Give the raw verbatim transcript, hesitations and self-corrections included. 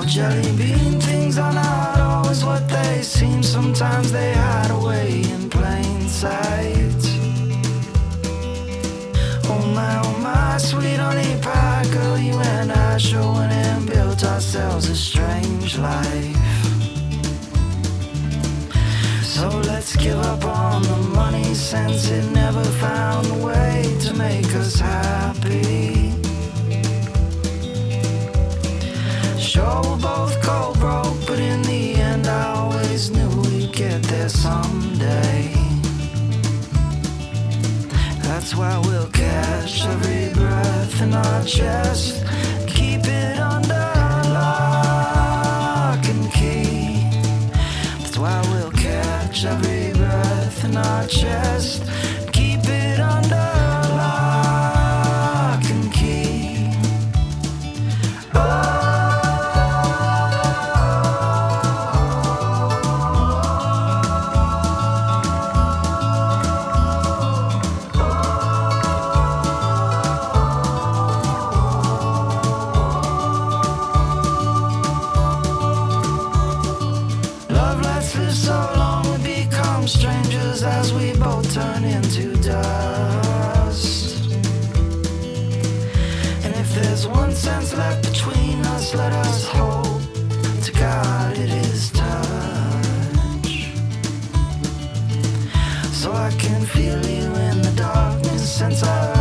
jelly bean things are not always what they seem. Sometimes they hide away in plain sight. Oh my, oh my, sweet honey pie, girl, you and I sure went and built ourselves a strange life. So let's give up on the money, since it never found a way to make us happy. Sure, we'll both go broke, but in the end I always knew we'd get there someday. That's why we'll catch every breath in our chest, keep it under lock and key. That's why we'll catch every breath in our chest, keep it under lock and key. Oh. Strangers as we both turn into dust. And if there's one sense left between us, let us hope to God it is touch. So I can feel you in the darkness, since I